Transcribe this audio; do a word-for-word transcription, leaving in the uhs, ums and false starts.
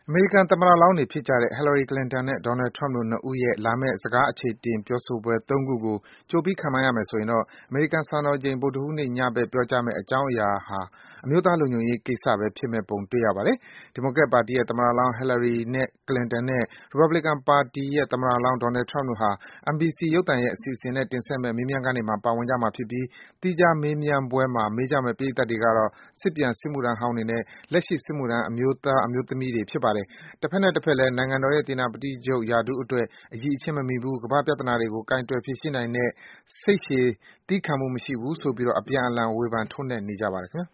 အမေရိကန်သမ္မတလောင်းတွေဖြစ်ကြတဲ့ Hillary Clinton နဲ့ Donald Trump တို့ ၂ ဦးရဲ့ လာမယ့် စကားအခြေအတင် ပြောဆိုပွဲ ၃ ခုကို ကြိုပြီး ခန့်မှန်းရမယ်ဆိုရင်တော့ အမေရိကန်စံတော်ချိန် ဗုဒ္ဓဟူးနေ့ညဘက် ပြောကြားမယ့် အကြောင်းအရာဟာ အမျိုးသားလုံခြုံရေးကိစ္စပဲ ဖြစ်မယ့်ပုံ တွေ့ရပါတယ်။ ဒီမိုကရက်ပါတီရဲ့ သမ္မတလောင်း Hillary Clinton နဲ့ ရီပတ်ဘလီကန်ပါတီရဲ့ သမ္မတလောင်း Donald Trump တို့ဟာ N B C ရုပ်သံရဲ့ အစီအစဉ်နဲ့ တင်ဆက်မယ့် မေးမြန်းခန်းတွေမှာ ပါဝင်ကြမှာဖြစ်ပြီး သီးခြားမေးမြန်းပွဲမှာ မေးကြမယ့် ပရိသတ်တွေကတော့ စစ်ပြန်စစ်မှုထမ်းဟောင်းတွေနဲ့ လက်ရှိ စစ်မှုထမ်း အမျိုးသား၊ အမျိုးသမီးတွေ ဖြစ်ပါတယ်။ တဘက်နဲ့တဘက်လည်း နိုင်ငံတော်ရဲ့ သေနာပတိချုပ်ရာထူးအတွက် အရည်အချင်းမမီဘူး၊ ကမ္ဘာ့ပြဿနာတွေကို ကိုင်တွယ်ဖြေရှင်းနိုင်တဲ့ စိတ်ရှည်သည်းခံမှုမရှိဘူးဆိုပြီး အပြန်အလှန် ဝေဖန် ထိုးနှက်နေကြပါတယ် ခင်ဗျာ